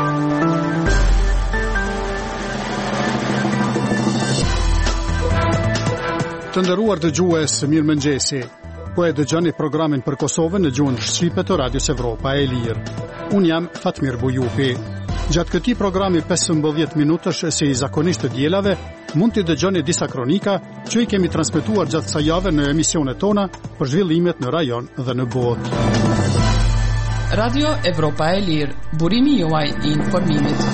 Të nderuar dëgjues, mirëmëngjesi. Po e dëgjoni programin për Kosovën në gjuhën shqipe të Radios Evropa e Lirë. Unë jam Fatmir Bujupi. Gjatë këtij programi 15 minutësh si i zakonisht të dielave, mund të dëgjoni disa kronika që i kemi transmetuar gjatë kësaj jave në emisionet tona për zhvillimet në rajon dhe në botë. Radio Evropa e Lirë, burimi juaj i informimit.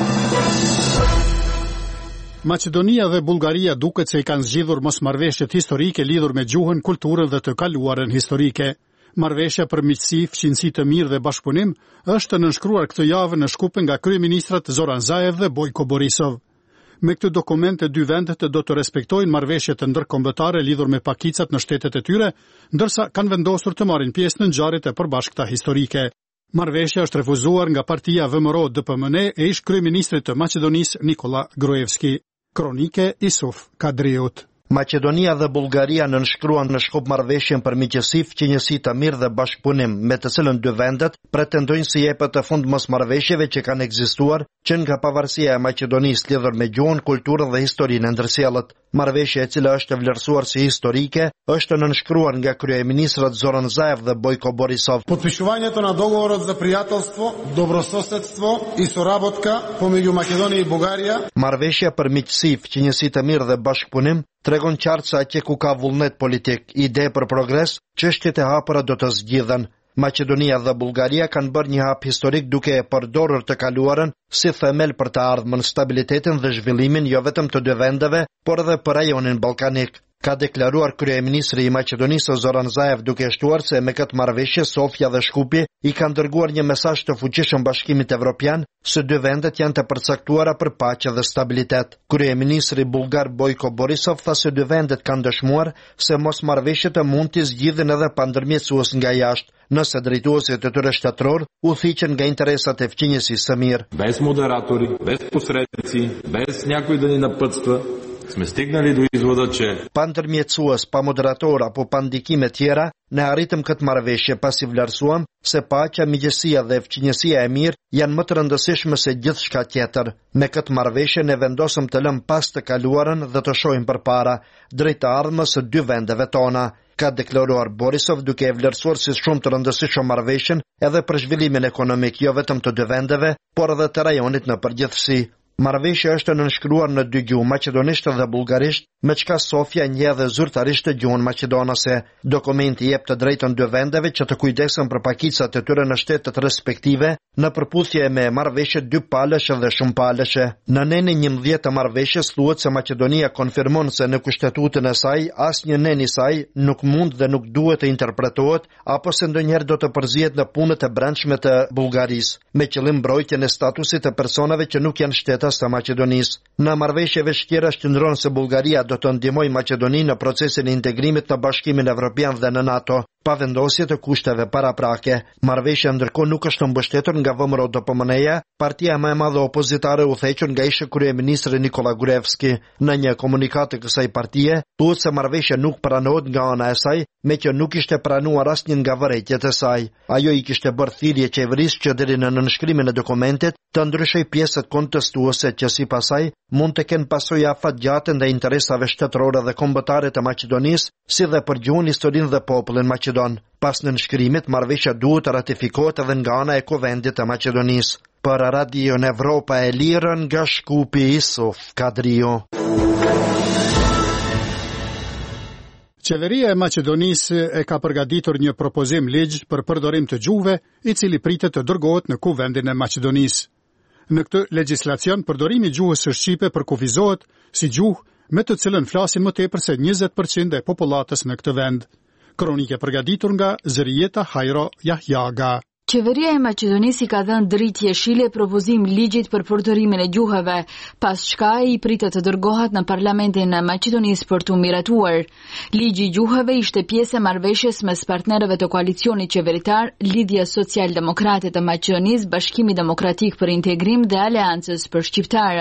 Maqedonia dhe Bullgaria duket se i kanë zgjidhur mosmarrveshjet historike lidhur me gjuhën, kulturën dhe të kaluarën historike. Marrëveshja për miqësi, fqinësi të mirë dhe bashkëpunim është nënshkruar këtë javë në Shkup nga kryeministrat Zoran Zaev dhe Bojko Borisov. Me këtë dokument e dy vendet do të respektojnë marrëveshjet ndërkombëtare lidhur me pakicat në shtetet e tyre, ndërsa kanë vendosur të marrin pjesë në ngjarjet e përbashkëta historike. Marrëveshja është refuzuar nga partia VMRO-DPMN e ish kryeministrit të Maqedonisë Nikola Gruevski. Kronike Isuf Kadriut. Maqedonia dhe Bullgaria nënshkruan në Shkup marrëveshjen për miqësi, fqinjësi të mirë dhe bashkëpunim, me të cilën dy vendet pretendojnë si jepet të fund mosmarrveshjeve që kanë ekzistuar që nga pavarësia e Maqedonisë lidhur me gjuhën, kulturën dhe historinë e ndërsjellët. Marrëveshja e cila është vlerësuar si historike është nënshkruar nga kryeministrat Zoran Zaev dhe Bojko Borisov. Подпишувањето на договорот за пријателство, добрососедство и соработка помеѓу Македонија и Бугарија. Marrëveshja për miqësi, fqinjësi të mirë dhe bashkëpunim tregon qartë se atje ku ka vullnet politik, ide për progres, çështjet e hapura do të zgjidhen. Maqedonia dhe Bullgaria kanë bërë një hap historik duke e përdorur të kaluarën si themel për të ardhmen, stabilitetin dhe zhvillimin jo vetëm të dy vendeve, por edhe për rajonin ballkanik. Ka deklaruar kryeministri i Maqedonisë Zoran Zaev duke shtuar se me këtë marrëveshje Sofia dhe Shkupi i kanë dërguar një mesazh të fuqishëm Bashkimit Evropian se dy vendet janë të përcaktuara për paqe dhe stabilitet. Kryeministri bullgar Bojko Borisov tha se dy vendet kanë dëshmuar se mosmarrveshjet mund të zgjidhen edhe pa ndërmjetësues nga jashtë, nëse drejtuesit e tyre shtatoror udhëhiqen nga interesat e fqinjësisë së mirë. Без модератори, без посредници, без някой да ни напътства, сме стигнали до извода, че pa ndërmjetësues, pa moderator apo pa ndikime tjera, ne arritëm këtë marrëveshje pasi vlerësuam se paqja, miqësia dhe fqinjësia e mirë janë më të rëndësishme se gjithçka tjetër. Me këtë marrëveshje ne vendosëm të lëm pas të kaluarën dhe të shohim përpara, drejt të ardhmës së dy vendeve tona, ka deklaruar Borisov duke e vlerësuar si shumë të rëndësishme marrëveshjen edhe për zhvillimin ekonomik jo vetëm të dy vendeve, por edhe të rajonit në përgjithësi. Marrëveshja është nënshkruar në dy gjuhë, maqedonisht dhe bullgarisht, me çka Sofia njeh dhe zyrtarisht të gjuhën maqedonase. Dokumenti jep të drejtën dy vendeve që të kujdesen për pakicat e tyre në shtetet respektive, në përputhje me marrëveshjet dy palëshe dhe shumë palëshe. Në neni 11 të marrëveshjes thuhet se Maqedonia konfirmon se në kushtetutën e saj asnjë nen i saj nuk mund dhe nuk duhet të interpretohet apo se ndonjëherë do të përzihet në punët e brendshme të Bullgarisë, me qëllim mbrojtjen e statusit të personave që nuk janë shtetas të Maqedonisë. Në marrëveshjeve shkjera shqyrton se Bullgaria do të ndihmojë Maqedoninë në procesin e integrimit në Bashkimin Evropian dhe në NATO, pa vendosje të kushteve paraprake. Marrëveshja ndërkohë nuk është mbështetur nga VMRO-DPMN-ja, partia më e madhe opozitare udhëhequr nga ish kryeministri Nikola Gruevski. Në një komunikat të kësaj partie, thuhet se marrëveshja nuk pranohet nga ana e saj, me që nuk ishte pranuar asnjë nga vërejtjet e saj. Ajo i kishte bërë thirrje qeverisë që deri në nënshkrimin e dokumentit të ndryshoj pjesët kontestuese që sipas saj mund të kenë pasoja afatgjate ndaj interesave shtetërore dhe kombëtare të Maqedonisë, si dhe për gjuhën, historinë dhe popullin maqedon. Pas nënshkrimit, marrëveshja duhet të ratifikohet edhe nga ana e Kuvendit të Maqedonisë. Për Radio Evropa e Lirë nga Shkupi, Isuf Kadriu. Qeveria e Maqedonisë e ka përgatitur një propozim ligj për përdorim të gjuhëve, i cili pritet të dërgohet në Kuvendin e Maqedonisë. Në këtë legjislacion, përdorimi i gjuhës së shqipe përkufizohet si gjuhë me të cilën flasin më tepër se 20% e popullatës në këtë vend. Kronike përgatitur nga Zërieta Hajro Jahjaga. Qeveria e Maqedonisë i ka dhënë dritë jeshile propozim ligjit për përdorimin e gjuhëve, pas çka i pritet të dërgohet në Parlamentin e Maqedonisë për të miratuar. Ligji i gjuhëve ishte pjesë e marrëveshjes mes partnerëve të koalicionit qeveritar, Lidhja Social-Demokrate të Maqedonisë, Bashkimi Demokratik për Integrim dhe Aleancës për Shqiptarët.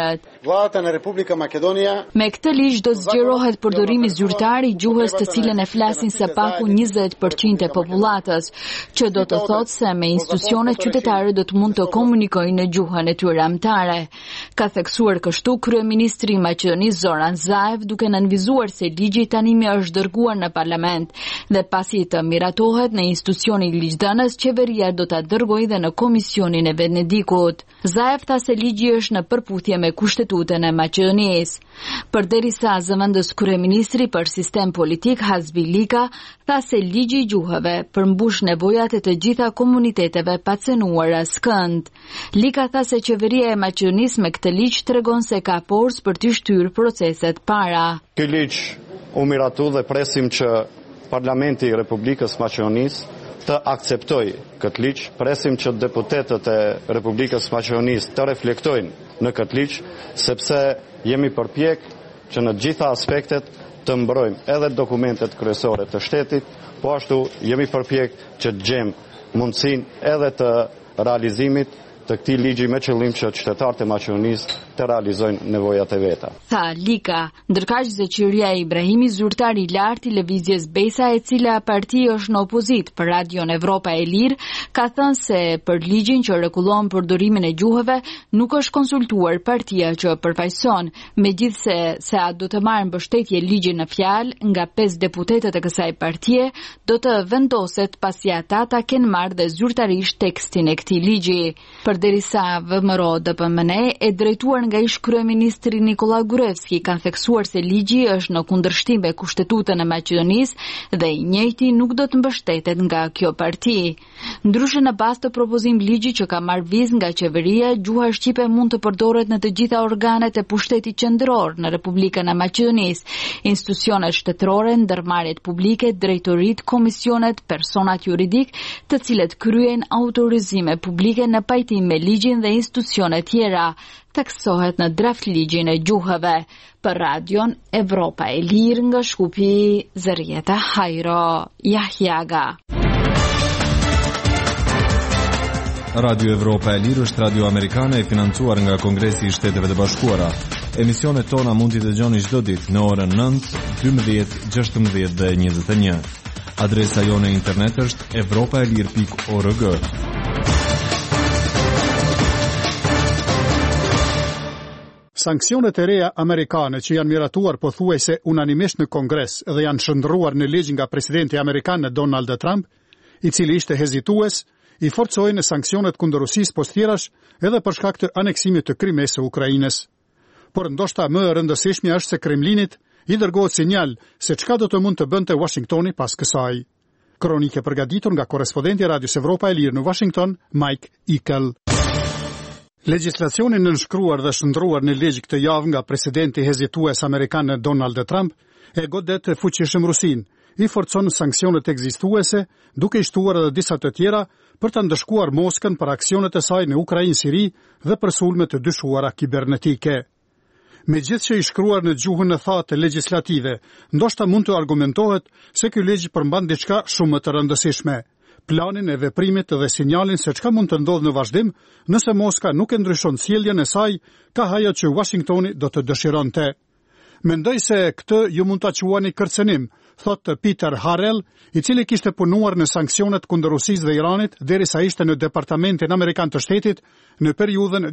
Vllata në Republika Makedonia. Me këtë ligj do zgjerohet përdorimi zyrtar i gjuhës të cilën e flasin së paku 20% e popullatës, që do të thotë se me institucionet qytetare do të mund të komunikojnë në gjuhën e tyre anëtare. Ka theksuar kështu kryeministri i Maqedonisë Zoran Zaev, duke nënvizuar se ligji tani është dërguar në parlament dhe pasi të miratohet në institucionin ligjdhënës, qeveria do ta dërgojë dhe në komisionin e Venedikut. Zaev tha se ligji është në përputhje me Kushtetutën e Maqedonisë. Përderisa zëvendës kryeministri për sistem politik Hasbi Lika tha se ligji i gjuhëve përmbush nevojat e të gjitha komuniteteve pa cenuar askënd. Lika tha se qeveria e Maqedonisë me këtë ligj tregon se ka forcë për të shtyrë proceset para. Ky ligj u miratu dhe presim që Parlamenti i Republikës Maqedonisë të akceptoj këtë ligj, presim që deputetët e Republikës Maqedonisë të reflektojnë në këtë ligj, sepse jemi përpjek që në gjitha aspektet të mbrojmë edhe dokumentet kryesore të shtetit, po ashtu jemi përpjek që të gjejmë mundësinë edhe të realizimit të këtij ligji me qëllim që qytetarët e Maqedonisë të realizojnë nevojat e veta. Tha Lika, ndërkaq zëqëria e Ibrahimi, zyrtar i lartë i lëvizjes Besa, e cila parti është në opozit për Radion Evropa e Lirë, ka thënë se për ligjin që rregullon përdorimin e gjuhëve nuk është konsultuar partia që përfaqëson, megjithse se a do të marrë mbështetje ligjin në fjalë nga 5 deputetët e kësaj partie, do të vendoset pasi ata ta kenë marrë dhe zyrtarisht tekstin e këtij ligji. Përderisa VMRO DPMN e drejtuar nga ish kryeministri Nikola Gruevski kanë theksuar se ligji është në kundërshtim me Kushtetutën e Maqedonisë dhe i njëjti nuk do të mbështetet nga kjo parti. Ndryshe në bazë të propozim ligji që ka marrë vizë nga qeveria, gjuha shqipe mund të përdoret në të gjitha organet e pushtetit qendror në Republikën e Maqedonisë, institucionet shtetërore, ndërmarrjet publike, drejtoritë, komisionet, personat juridik, të cilët kryejnë autorizime publike në pajtim me ligjin dhe institucionet tjera, theksohet në draft ligjin e gjuhëve. Për Radion Evropa e Lirë nga Shkupi, Zërieta Hajro Jahjaga. Radio Evropa e Lirë është radio amerikane e financuar nga Kongresi i Shteteve të Bashkuara. Emisionet tona mund t'i dëgjoni çdo ditë në orën 9, 12, 16 dhe 21. Adresa jone internet është europaelir.org. Sanksionet e reja amerikane që janë miratuar pothuajse unanimisht në Kongres dhe janë shndruar në ligj nga presidenti amerikan Donald Trump, i cili ishte hezitues, i forcojnë sanksionet kundër Rusisë postjerash edhe për shkak të aneksimit të Krimes së Ukrainës. Por ndoshta më e rëndësishmja është se Kremlinit i dërgohet sinjal se çka do të mund të bënte Washingtoni pas kësaj. Kronike përgatitur nga korrespondenti i Radios Evropa e Lirë në Washington, Mike Ikel. Legjislacionin nënshkruar dhe shndruar në ligj këtë javë nga presidenti hezitues amerikan Donald Trump e godet fuqishëm Rusin, i forcon sanksionet ekzistuese, duke i shtuar edhe disa të tjera për të ndëshkuar Moskën për aksionet e saj në Ukrainë, Siri dhe për sulme të dyshuara kibernetike. Megjithëse i shkruar në gjuhën e thatë legjislative, ndoshta mund të argumentohet se ky ligj përmban diçka shumë të rëndësishme: planin e veprimit dhe sinjalin se çka mund të ndodhë në vazhdim nëse Moska nuk e ndryshon sjelljen e saj ka haja që Washingtoni do të dëshironte. Mendoj se këtë ju mund ta quani kërcenim, thot Peter Harrell, i cili kishte punuar në sanksionet kundër Rusisë dhe Iranit derisa ishte në Departamentin Amerikan të Shtetit në periudhën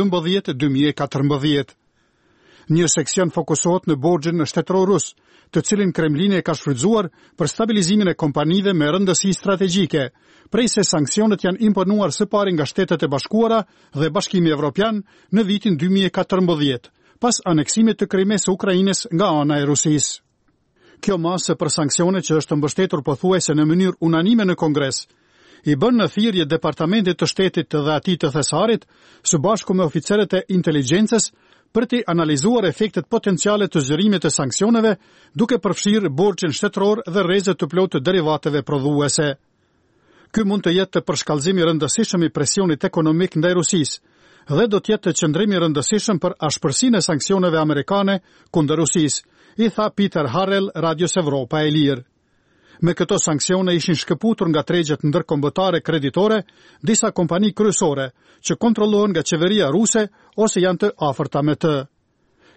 2012-2014. Një seksion fokusohet në borxhin shtetëror rus, të cilin Kremlini e ka shfrytzuar për stabilizimin e kompanive me rëndësi strategjike, prej se sanksionet janë imponuar së pari nga Shtetet e Bashkuara dhe Bashkimi Evropian në vitin 2014, pas aneksimit të Krimes së Ukrainës nga ana e Rusisë. Kjo masë për sanksionet që është mbështetur pothuajse në mënyrë unanime në Kongres, i bën në thirrje Departamentit të Shtetit dhe atij të Thesarit, së bashku me oficerët e inteligjencës, për të analizuar efektet potenciale të zgjerimit të sanksioneve, duke përfshirë borxhin shtetëror dhe rrezet të plotë të derivateve prodhuese. Ky mund të jetë përshkallëzim i rëndësishëm i presionit ekonomik ndaj Rusisë dhe do të jetë qëndrim i rëndësishëm për ashpërsinë e sanksioneve amerikane kundër Rusisë, i tha Peter Harrell Radios Evropa e Lirë. Me këto sanksione ishin shkëputur nga tregjet ndërkombëtare kreditore disa kompani kryesore që kontrollohen nga qeveria ruse ose janë të afërta me të.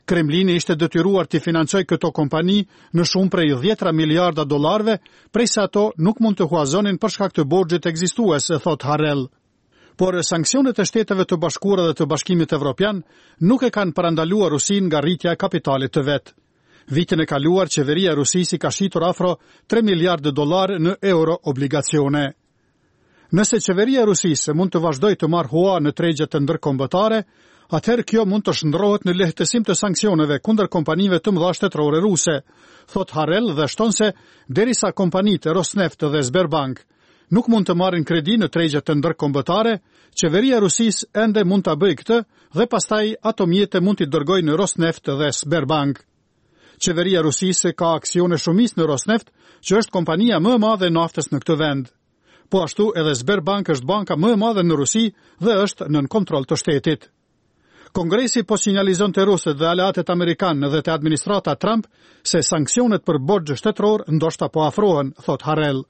Kremlini ishte detyruar të financojë këto kompani në shumë prej 10 miliarda dollarëve, prej sa ato nuk mund të huazonin për shkak të borxhit ekzistues, thot Harel. Por sanksionet e Shteteve të Bashkuara dhe të Bashkimit Evropian nuk e kanë parandaluar Rusinë nga rritja e kapitalit të vet. Vitin e kaluar, qeveria e Rusisë ka shitur afro 3 miliardë dollar në euro obligacione. Nëse qeveria e Rusisë mund të vazhdojë të marrë hua në tregjet të ndërkombëtare, atëherë kjo mund të shndrohet në lehtësim të sanksioneve kundër kompanive të mëdha shtetërore ruse, thot Harel dhe shton se derisa kompanitë Rosneft dhe Sberbank nuk mund të marrin kredi në tregjet të ndërkombëtare, qeveria e Rusisë ende mund ta bëjë këtë dhe pastaj ato mjete mund t'i dërgojë në Rosneft dhe Sberbank. Qeveria e Rusisë ka aksione shumicë në Rosneft, që është kompania më e madhe e naftës në këtë vend. Po ashtu edhe Sberbank është banka më e madhe në Rusi dhe është nën kontroll të shtetit. Kongresi po sinjalizon të rusët dhe aleatet amerikanë dhe të administrata Trump se sanksionet për borxh shtetëror ndoshta po afrohen, thot Harel.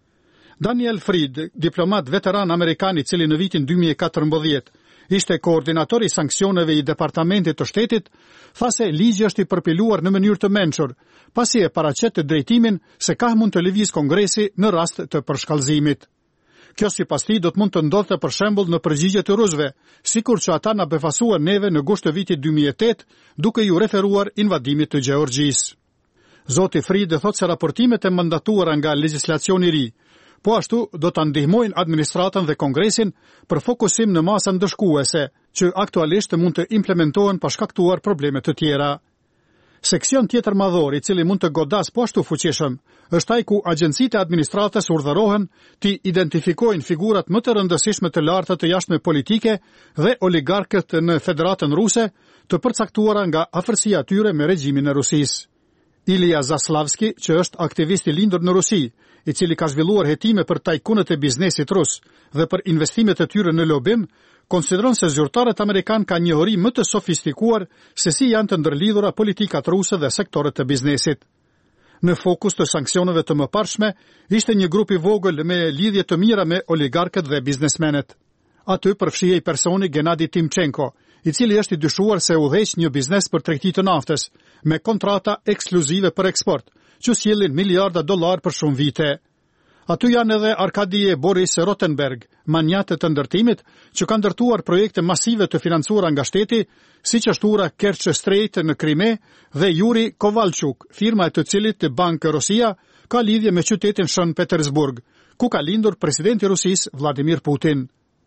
Daniel Fried, diplomat veteran amerikan I cili në vitin 2014 ishte koordinator I sanksioneve I Departamentit të Shtetit, tha se ligji është I përpiluar në mënyrë të mençur, pasi e paraqet të drejtimin se ka mund të lëvizë Kongresi në rast të përshkallëzimit. Kjo sipas tij do të mund të ndodhte për shembull në përgjigje të rusëve, sikur që ata na befasuan neve në gusht të vitit 2008, duke ju referuar invadimit të Gjeorgjisë. Zoti Fried thotë se raportimet e mandatuara nga legjislacioni I ri po ashtu do të ndihmojnë administratën dhe Kongresin për fokusim në masën dëshkuese, që aktualisht mund të implementohen pa shkaktuar probleme të tjera. Seksion tjetër madhor I cili mund të godas po ashtu fuqishëm, është ai ku agjencitë e administratës urdhërohen të identifikojnë figurat më të rëndësishme të larta të jashtme politike dhe oligarkët në Federatën Ruse, të përcaktuara nga afërsia e tyre me regjimin e Rusisë. Ilija Zaslavski, që është aktivist I lindur në Rusi, I cili ka zhvilluar hetime për tajkunët e biznesit rus dhe për investimet e tyre në lobim, konsideron se zyrtarët amerikan ka njohuri më të sofistikuar se si janë të ndërlidhura politikat ruse dhe sektorët e biznesit. Në fokus të sanksioneve të mëparshme, ishte një grup I vogël me lidhje të mira me oligarkët dhe biznesmenet. Aty përfshihej personi Gennadi Timchenko, I cili është I dyshuar se udhëheq një biznes për tregti të naftës, me kontrata ekskluzive për eksport, që sjellin miliarda dollar për shumë vite. Aty janë edhe Arkadije Boris Rotenberg, manjate të ndërtimit, që kanë ndërtuar projekte masive të financuara nga shteti, siç është ura Kerch Strait në Krime dhe Yuri Kovalchuk, firma e të cilit Bank Rosia ka lidhje me qytetin Shën Petersburg, ku ka lindur presidenti I Rusisë Vladimir Putin.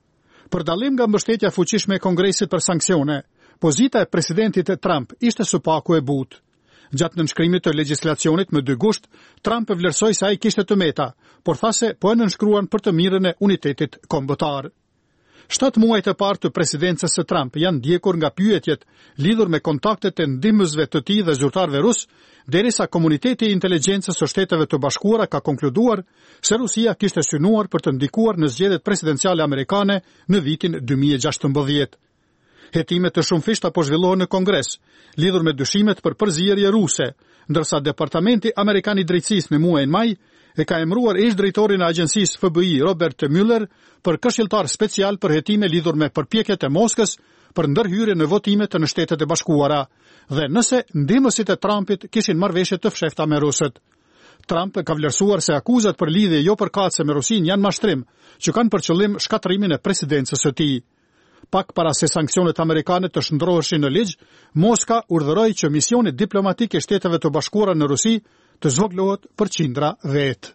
Për dallim nga mbështetja fuqishme e Kongresit për sanksione, pozita e presidentit Trump ishte së paku e butë. Gjatë nënshkrimit të legjislacionit më 2 gusht, Trump vlerësoi se ai kishte të meta, por tha se po e nënshkruan për të mirën e unitetit kombëtar. 7 muajt e parë të presidencës së Trump janë ndjekur nga pyetjet lidhur me kontaktet e ndihmësve të tij dhe zyrtarëve rus, derisa komuniteti I inteligjencës së Shteteve të Bashkuara ka konkluduar se Rusia kishte synuar për të ndikuar në zgjedhjet presidenciale amerikane në vitin 2016. Hetimet të shumëfishta po zhvillohen në Kongres, lidhur me dyshimet për përzierje ruse, ndërsa Departamenti Amerikan I Drejtësisë në muajin maj e ka emëruar ish-drejtorin e agjencisë FBI Robert Mueller për këshilltar special për hetime lidhur me përpjekjet e Moskës për ndërhyrje në votimet në Shtetet e Bashkuara, dhe nëse ndihmësit e Trumpit kishin marrëveshje të fshehta me rusët. Trump ka vlerësuar se akuzat për lidhje jo përkatëse me Rusinë janë mashtrim, që kanë për qëllim shkatrimin e presidencës së tij. Pak para se sanksionet amerikane të shndroheshin në ligj, Moska urdhëroi që misioni diplomatik I Shteteve të Bashkuara në Rusi të zvogëlohet për qindra vet.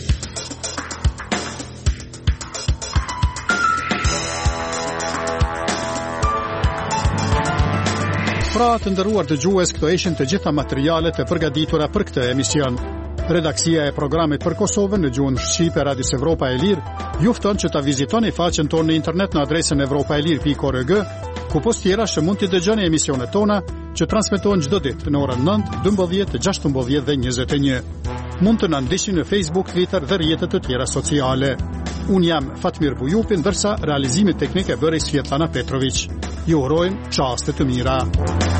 Pra të nderuar dëgjues, këto ishin të gjitha materialet e përgatitura për këtë emision. Redaksia e programit për Kosovën në gjuhën shqipe Radios Evropa e Lirë ju fton që ta vizitoni faqen tonë në internet në adresën evropaelir.org, ku post tjera që mund të dëgjoni emisionet tona që transmetohen çdo ditë në orën 9, 12, 16 dhe 21. Mund të na ndiqni në Facebook, Twitter dhe rrjetet të tjera sociale. Unë jam Fatmir Bujupi, ndërsa realizimin teknik e bëri Svetlana Petrović. Ju urojmë çaste të mira.